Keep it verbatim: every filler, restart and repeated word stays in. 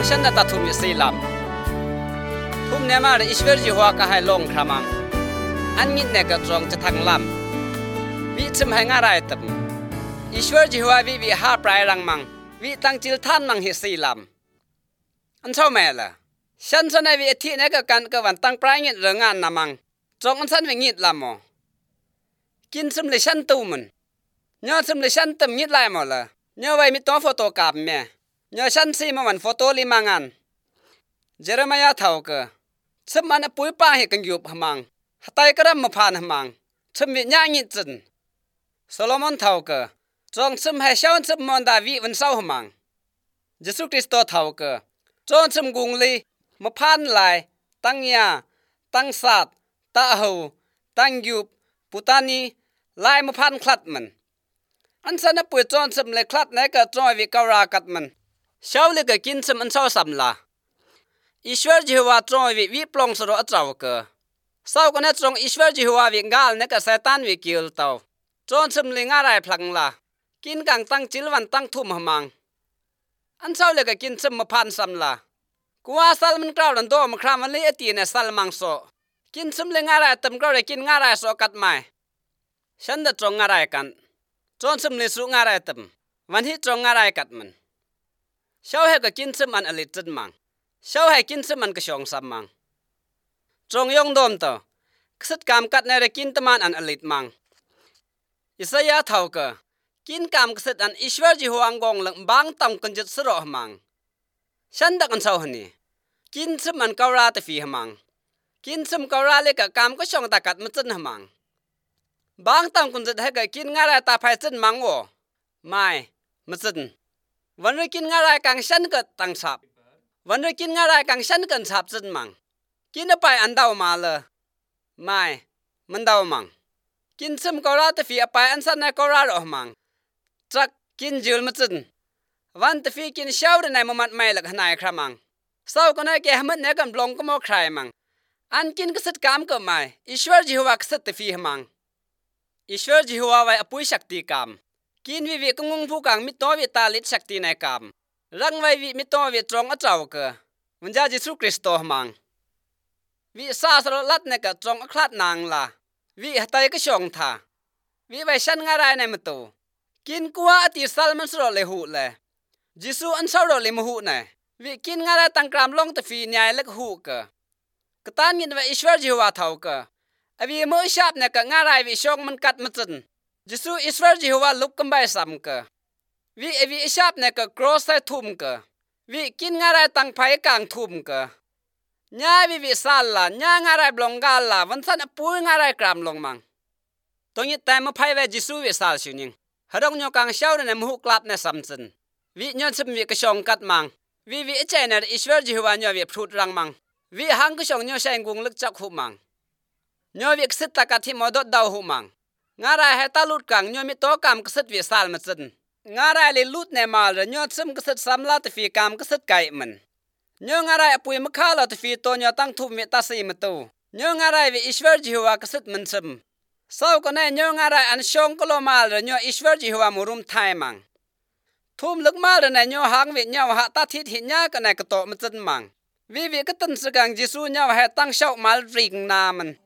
ฉันน่ะตัดทุนวิสีลำทุ่มเนี่ยมาเลยอิสเวอร์จีหัวก็ให้ลงครามังอันนี้เนี่ยก็ตรงจะทางลำวิชิมให้ง่ายตับอิสเวอร์จีหัววิวิหาปลายรังมังวิตั้งจิลท่านมังหิสีลำอันเท่าแม่ละฉันสนวิธีเนี่ยก็กันก็วันตั้งปลายเงี้ยเรื่องงานนามังตรงอันฉันวิงิดลำมอกินสมเลยฉันตูมันเนื้อสมเลยฉันเต็มงิดลายหมดละเนื้อไว้มีตัวโฟโต้กราฟแม่เนื้อฉันซีมาวันโฟโต้ลิมังอันเจอร์มายาเท่าก็สมันปุยป้าให้กันยุบหมังหตายกระมมาผ่านหมังสมวิญญาณงิดจินโซโลมอนเท่าก็จงสมให้ชาวสมมอนดาวิวันเศร้าหมังเยซูคริสต์เท่าก็จงสมกุงลีมาผ่านลายตั้งยาตั้งสัตตาหูตั้งยุบปุตานีลายมาผ่านคลัดมันอันสันปุยจงสมเลยคลัดไหนก็จอยวิการากัดมันชาวเลยก็กินสมอันเศร้าสัมลาอิสเวอร์จิฮวาตรงวิวิปลงสระอัตราวกเศร้ากันเนี่ยตรงอิสเวอร์จิฮวาวิงาลเนี่ยก็เซตันวิกิลเตาจนสมลิงอะไรพลังละกินกังตั้งจิลวันตั้งทุ่มหมังอันเศร้าเลยก็กินสมมาพันสัมละกัวสัลมันกล่าวดันโตมาครามวันนี้ตีเนี่ยสัลมังโซกินสมลิงอะไรเต็มกล่าวเลยกินอะไรโซกัดไม่ฉันจะตรงอะไรกันจนสมลิสุงอะไรเต็มวันที่ตรงอะไรกัดมันเช้าให้ก็กินสมันอลิจินมังเช้าให้กินสมันก็ชงสัมมังจงยงดมต่อกษัตริย์กรรมกัดในเรกินตมันอันอลิตมังอิสยาเท่าก็กินกรรมกษัตริย์อันอิสเวอร์จิฮวงกงหลังบางตำกันจุดสระมังฉันดักอันเช้าหันนี่กินสมันกาวราตฟีหมังกินสมกาวราเล็กกรรมก็ชงตากัดมันจินหมังบางตำกันจุดให้ก็กินง่ายตาไฟจินมังโอไม่มันจินวันนี้กินอะไรกังฉันก็ตั้งฉับวันนี้กินอะไรกังฉันก็ฉับจินมังกินไปอันเดามาเลยไม่มันเดามังกินสมกอราตฟีไปอันสันในกอราหรอมังจักกินจิลมันจินวันตฟีกินเช้าในมุมัดไม่หลักนายครามังเศร้าก็ในแก่มันเนี่ยกันบลงก็มอใครมังอันกินกษัตริย์กรรมก็ไม่อิสเวอร์จิฮวากษัตริย์ตฟีมังอิสเวอร์จิฮวาไว้อปุยศักดิ์กรรมกินวิวิกงงผู้กังมิโตวิตาลิศักดิ์ในกรรมรังไว้วิมิโตวิตรงอัจฉริยะวันจะเยซูคริสต์มังวิสาสรลัดเนี่ยก็ตรงคลาดนางละวิหัตายก็ชงท่าวิไปฉันงารายในมตูกินกัวอติสัลมันสโรเลหูเลยเยซูอันสโรเลมหูเนี่ยวิกินงารายตั้งกรามลงตะฟีเนียเล็กหูกะกตันยินว่าอิสเวอร์จิฮวาเท่ากะอวิมือชาบเนี่ยก็งารายวิชงมันกัดมันจินเยซูอิสเวอร์จิฮวาลุกกันไปซ้ำกะวิอวิชาบเนี่ยก็กรอสใส่ทุ่มกะวิกินงารายตั้งไผ่กลางทุ่มกะญาวิวิสัลละญางารายบลงกาลละวันสันปุยงารายกรามลงมังตรงนี้แต่มาไพ่เวจิสูวิสัลชินิงฮดงโยกังเช้าในมุกลับในสัมสันวิญญาณสมวิกชงกัดมังวิวิเจเนอร์อิสเวอร์จิฮวานโยวิพรุดรังมังวิหังกชงโยเชงกุงลึกจักหุมังโยวิกสิตตะกัดที่มดดดาวหุมังงารายให้ตาลุดกังโยมิโตกามกษัตริย์วิสัลมาสันงารายเลยลุดในมาลโยสมกษัตริย์สัมลาตฟีกามกษัตริย์ไก่มันโยงอะไรอปุยมข้าลาตฟีโตโยตั้งทุ่มเมตาสีมตูโยงอะไรวิอิสเวอร์จิฮวากษัตริย์มันสมเศร้าก็แน่โยงอะไรอันชงกโลมาลโยอิสเวอร์จิฮวามุรุมไทยมังทุ่มลึกมาลในโยหังวิญญาณหะตาทิศหินยาก็ในกระโตมันจันมังวิวิกตันสกังจิสูโยให้ตั้งเช่ามาริงนามัน